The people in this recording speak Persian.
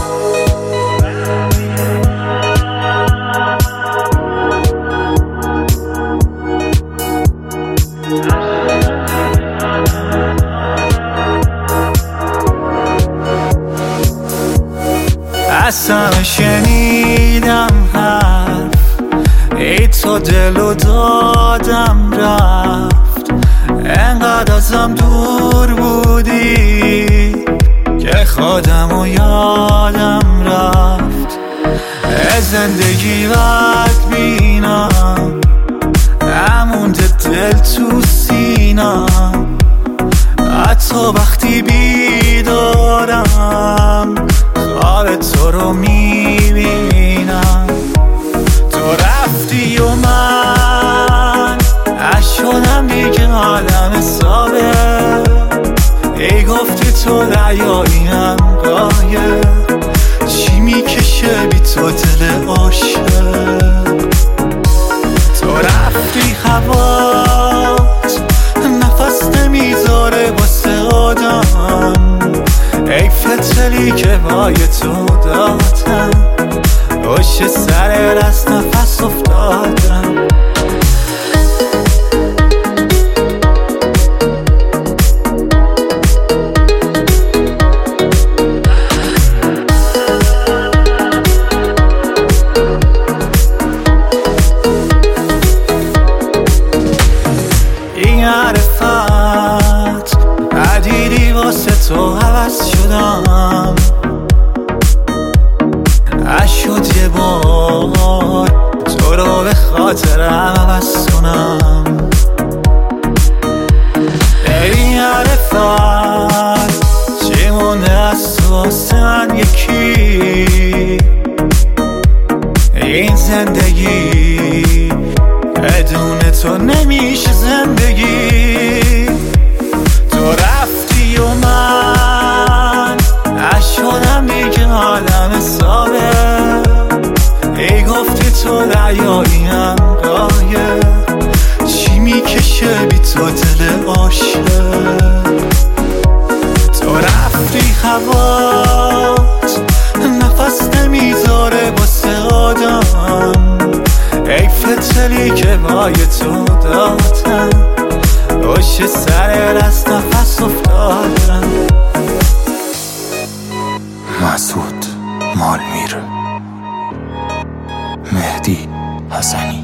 اصلا شنیدم حرف ای تو دلو دادم رفت، انقدر ازم دور بودی که خودم و یادم رفت. زندگی بد بینم نمونده دل تو سینم، حتی وقتی بیدارم خواب تو رو میبینم. تو رفتی و من شدم دیگه حالم حسابه، ای گفتی تو دریاییم قایق، چی میکشه بی تو دل عاشق. تو رفتی هوات نفس نمیذاره واسه آدم، ای فتلی که بای تو دادم، پشت سر رست نفس افتادم. این عرفت ندیدی واسه تو عوض شدم، شد یه بار تو رو به خاطرم عوض کنم. این عرفت چی مونده از تو واسه من یکی، این زندگی بدون تو نمیشه زندگی. تو رفتی و من شدم دیگه حالم حسابه، ای گفتی تو دریاییم قایق، چی میکشه بی تو دل عاشق. تو رفتی هوات نفس نمیذاره واسه آدم، ای فتلی که بای تو دادم، پشت سر رست نفس افتادم. مسعود مالمیر، مهدی حسنی.